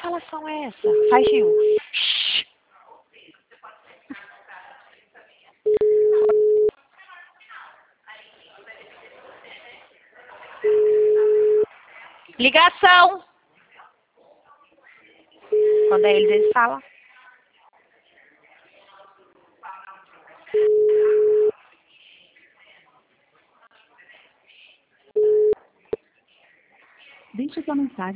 falação é essa? Faz de um. Shhh. Ligação. Quando é eles falam. Deixe sua mensagem.